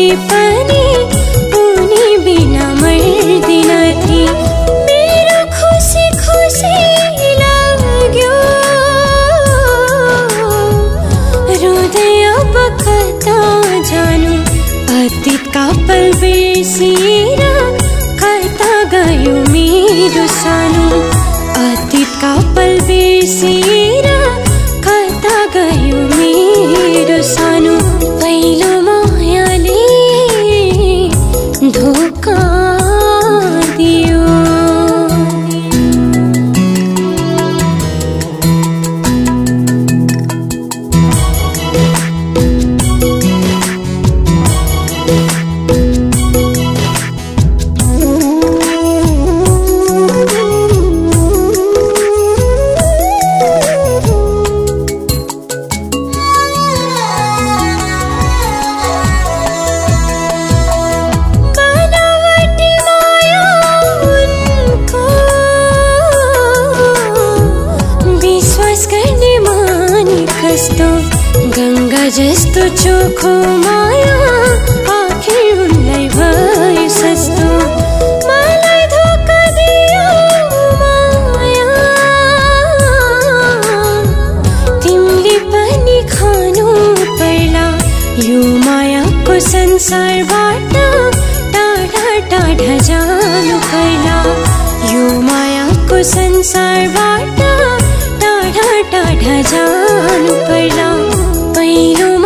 पनि उनी बिना मर्दिन थिए। मेरो खुसी खुसी लाग्यो, रुँदै अब कता जानु, अतीतका पल बिर्सिएर कता गयो मेरो सानो, अतीतका पल बिर्सिएर कता गयो मेरो सानो। पहिलो मायाले धोका दियो। गंगा जस्तो चोखो माया आखिर उनलाई भयो सस्तो। मलाई धोका दियो माया, तिमीले पनि खानु पर्ला। यो मायाको संसारबाट टाढा टाढा जानु पर्ला। यो मायाको संसारबाट टाढा टाढा जानु पर्ला। पहिलो